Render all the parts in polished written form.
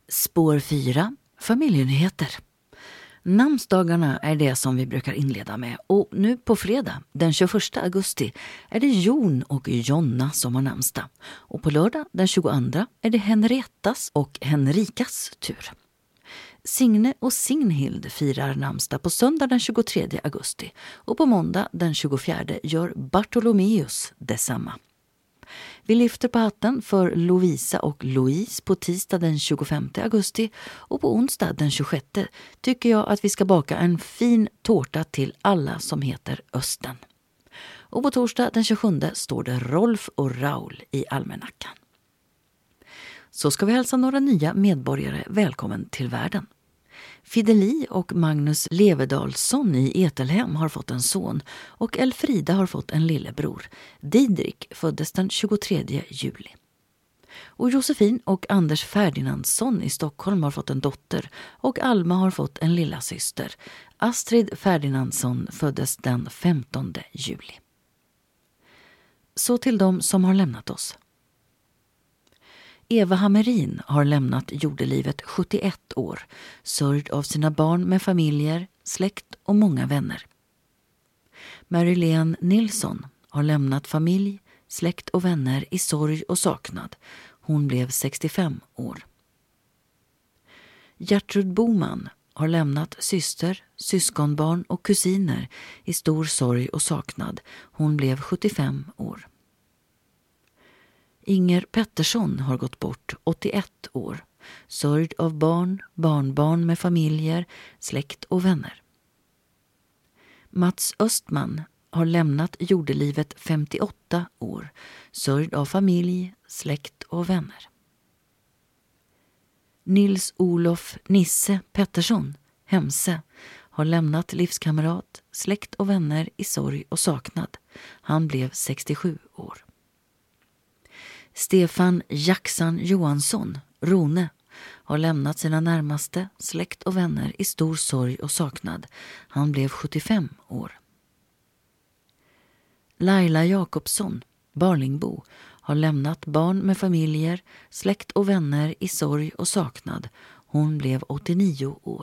Spår 4. Familjenyheter. Namnsdagarna är det som vi brukar inleda med, och nu på fredag den 21 augusti är det Jon och Jonna som har namnsdag, och på lördag den 22 är det Henriettas och Henrikas tur. Signe och Signhild firar namnsdag på söndag den 23 augusti, och på måndag den 24 gör Bartolomeus detsamma. Vi lyfter på hatten för Lovisa och Louise på tisdag den 25 augusti, och på onsdag den 26 tycker jag att vi ska baka en fin tårta till alla som heter Östen. Och på torsdag den 27 står det Rolf och Raul i almanackan. Så ska vi hälsa några nya medborgare välkommen till världen. Fideli och Magnus Levedalsson i Etelhem har fått en son, och Elfrida har fått en lillebror. Didrik föddes den 23 juli. Och Josefin och Anders Ferdinandsson i Stockholm har fått en dotter, och Alma har fått en lilla syster. Astrid Ferdinandsson föddes den 15 juli. Så till de som har lämnat oss. Eva Hammerin har lämnat jordelivet 71 år, sörjd av sina barn med familjer, släkt och många vänner. Marilén Nilsson har lämnat familj, släkt och vänner i sorg och saknad. Hon blev 65 år. Gertrud Boman har lämnat syster, syskonbarn och kusiner i stor sorg och saknad. Hon blev 75 år. Inger Pettersson har gått bort 81 år, sörjd av barn, barnbarn med familjer, släkt och vänner. Mats Östman har lämnat jordelivet 58 år, sörjd av familj, släkt och vänner. Nils-Olof Nisse Pettersson, Hemse, har lämnat livskamrat, släkt och vänner i sorg och saknad. Han blev 67 år. Stefan Jackson Johansson, Rone, har lämnat sina närmaste, släkt och vänner i stor sorg och saknad. Han blev 75 år. Laila Jakobsson, Barlingbo, har lämnat barn med familjer, släkt och vänner i sorg och saknad. Hon blev 89 år.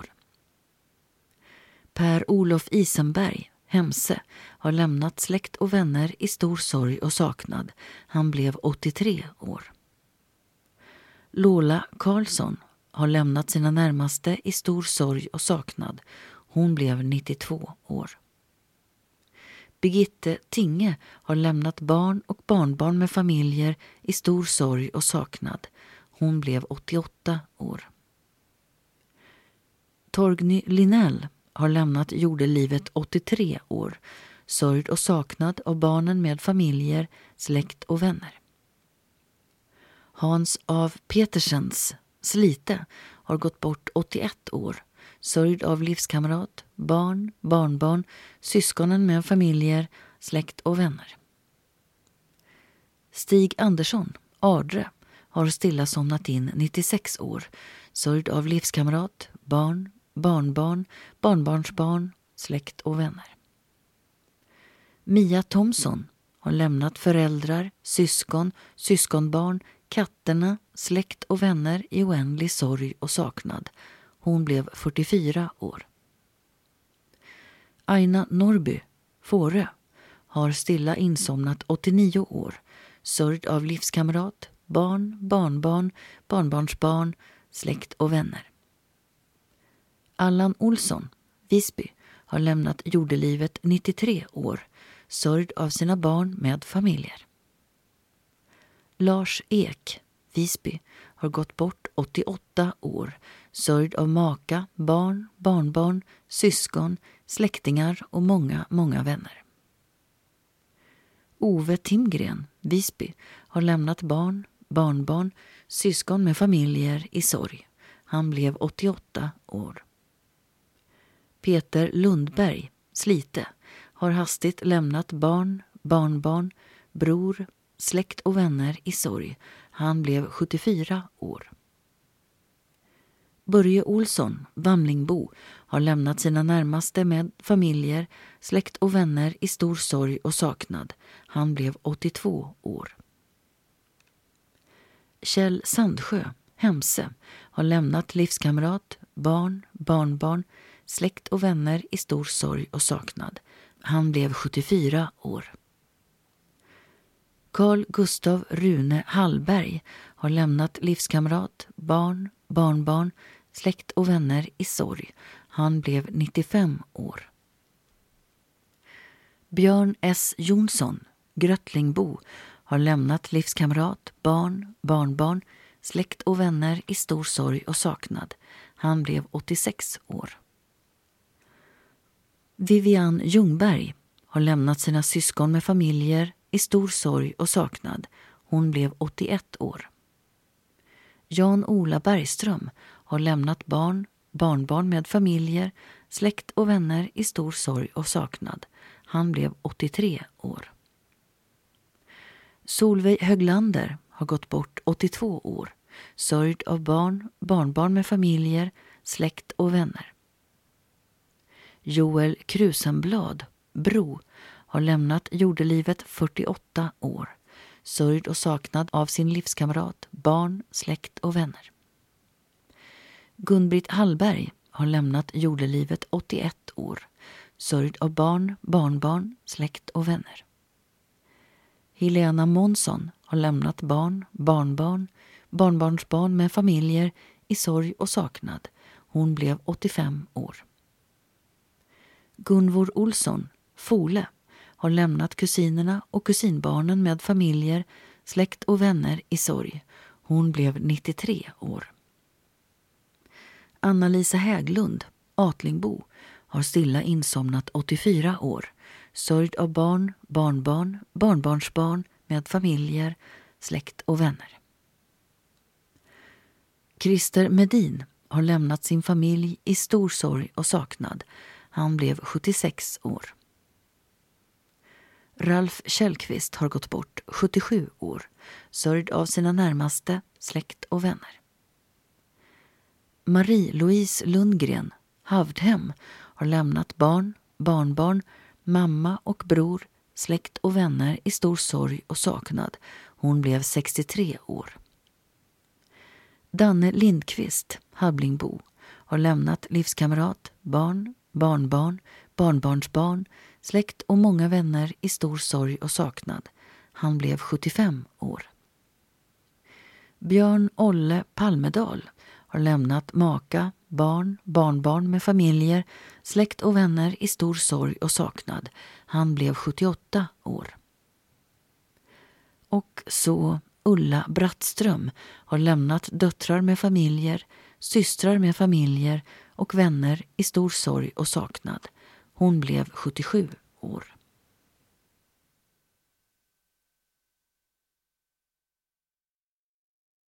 Per-Olof Isenberg, Hemse, har lämnat släkt och vänner i stor sorg och saknad. Han blev 83 år. Lola Karlsson har lämnat sina närmaste i stor sorg och saknad. Hon blev 92 år. Birgitte Tinge har lämnat barn och barnbarn med familjer i stor sorg och saknad. Hon blev 88 år. Torgny Linell har lämnat jordelivet 83 år, sörjd och saknad av barnen med familjer, släkt och vänner. Hans av Petersens, Slite, har gått bort 81 år, sörjd av livskamrat, barn, barnbarn, syskonen med familjer, släkt och vänner. Stig Andersson, Ardre, har stilla somnat in 96 år, sörjd av livskamrat, barn, barnbarn, barnbarnsbarn, släkt och vänner. Mia Thomsson har lämnat föräldrar, syskon, syskonbarn, katterna, släkt och vänner i oändlig sorg och saknad. Hon blev 44 år. Aina Norby, Fårö, har stilla insomnat 89 år, sörjd av livskamrat, barn, barnbarn, barnbarnsbarn, släkt och vänner. Allan Olsson, Visby, har lämnat jordelivet 93 år, sörjd av sina barn med familjer. Lars Ek, Visby, har gått bort 88 år, sörjd av maka, barn, barnbarn, syskon, släktingar och många, många vänner. Ove Timgren, Visby, har lämnat barn, barnbarn, syskon med familjer i sorg. Han blev 88 år. Peter Lundberg, Slite, har hastigt lämnat barn, barnbarn, bror, släkt och vänner i sorg. Han blev 74 år. Börje Olsson, Vamlingbo, har lämnat sina närmaste med familjer, släkt och vänner i stor sorg och saknad. Han blev 82 år. Kjell Sandsjö, Hemse har lämnat livskamrat, barn, barnbarn, släkt och vänner i stor sorg och saknad. Han blev 74 år. Carl Gustav Rune Hallberg har lämnat livskamrat, barn, barnbarn, släkt och vänner i sorg. Han blev 95 år. Björn S. Jonsson, Grötlingbo, har lämnat livskamrat, barn, barnbarn, släkt och vänner i stor sorg och saknad. Han blev 86 år. Vivian Ljungberg har lämnat sina syskon med familjer i stor sorg och saknad. Hon blev 81 år. Jan-Ola Bergström har lämnat barn, barnbarn med familjer, släkt och vänner i stor sorg och saknad. Han blev 83 år. Solveig Höglander har gått bort 82 år, sörjd av barn, barnbarn med familjer, släkt och vänner. Joel Krusenblad, Bro, har lämnat jordelivet 48 år, sörjd och saknad av sin livskamrat, barn, släkt och vänner. Gun-Britt Hallberg har lämnat jordelivet 81 år, sörjd av barn, barnbarn, släkt och vänner. Helena Månsson har lämnat barn, barnbarn, barnbarnsbarn med familjer i sorg och saknad. Hon blev 85 år. Gunvor Olsson, Fole, har lämnat kusinerna och kusinbarnen med familjer, släkt och vänner i sorg. Hon blev 93 år. Anna-Lisa Häglund, Atlingbo, har stilla insomnat 84 år, sörjd av barn, barnbarn, barnbarnsbarn med familjer, släkt och vänner. Christer Medin har lämnat sin familj i stor sorg och saknad. Han blev 76 år. Ralf Källqvist har gått bort 77 år, sörjd av sina närmaste, släkt och vänner. Marie-Louise Lundgren, Havdhem, har lämnat barn, barnbarn, mamma och bror, släkt och vänner i stor sorg och saknad. Hon blev 63 år. Danne Lindqvist, Habblingbo, har lämnat livskamrat, barn, barnbarn, barnbarnsbarn, släkt och många vänner i stor sorg och saknad. Han blev 75 år. Björn Olle Palmedal har lämnat maka, barn, barnbarn med familjer, släkt och vänner i stor sorg och saknad. Han blev 78 år. Och så Ulla Brattström har lämnat döttrar med familjer, systrar med familjer och vänner i stor sorg och saknad. Hon blev 77 år.